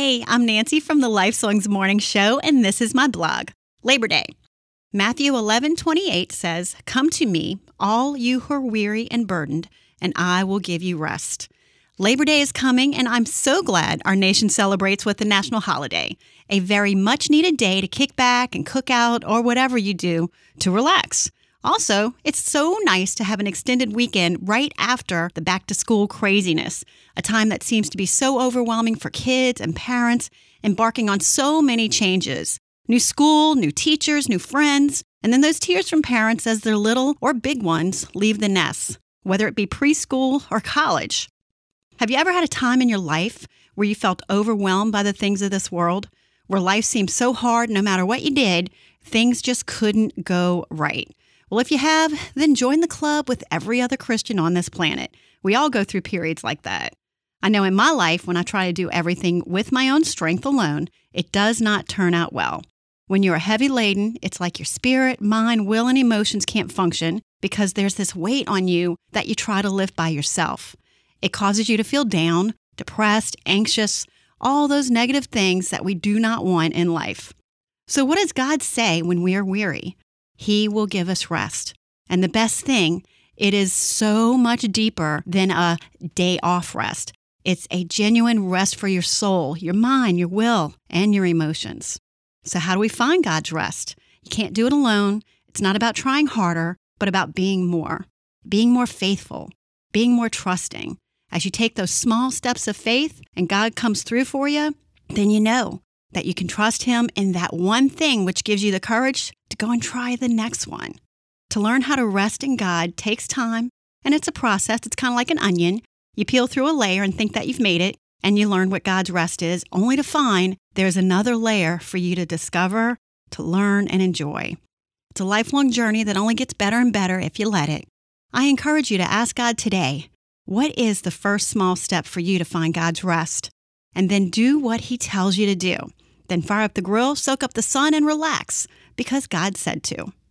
Hey, I'm Nancy from the Life Songs Morning Show, and this is my blog, Labor Day. Matthew 11:28 says, "Come to me, all you who are weary and burdened, and I will give you rest." Labor Day is coming, and I'm so glad our nation celebrates with the national holiday, a very much-needed day to kick back and cook out or whatever you do to relax. Also, it's so nice to have an extended weekend right after the back-to-school craziness, a time that seems to be so overwhelming for kids and parents, embarking on so many changes. New school, new teachers, new friends, and then those tears from parents as their little or big ones leave the nest, whether it be preschool or college. Have you ever had a time in your life where you felt overwhelmed by the things of this world, where life seemed so hard no matter what you did, things just couldn't go right? Well, if you have, then join the club with every other Christian on this planet. We all go through periods like that. I know in my life, when I try to do everything with my own strength alone, it does not turn out well. When you are heavy laden, it's like your spirit, mind, will, and emotions can't function because there's this weight on you that you try to lift by yourself. It causes you to feel down, depressed, anxious, all those negative things that we do not want in life. So what does God say when we are weary? He will give us rest. And the best thing, it is so much deeper than a day off rest. It's a genuine rest for your soul, your mind, your will, and your emotions. So how do we find God's rest? You can't do it alone. It's not about trying harder, but about being more faithful, being more trusting. As you take those small steps of faith and God comes through for you, then you know that you can trust Him in that one thing, which gives you the courage to go and try the next one. To learn how to rest in God takes time, and it's a process. It's kind of like an onion. You peel through a layer and think that you've made it, and you learn what God's rest is, only to find there's another layer for you to discover, to learn, and enjoy. It's a lifelong journey that only gets better and better if you let it. I encourage you to ask God today, what is the first small step for you to find God's rest? And then do what He tells you to do. Then fire up the grill, soak up the sun, and relax, because God said to.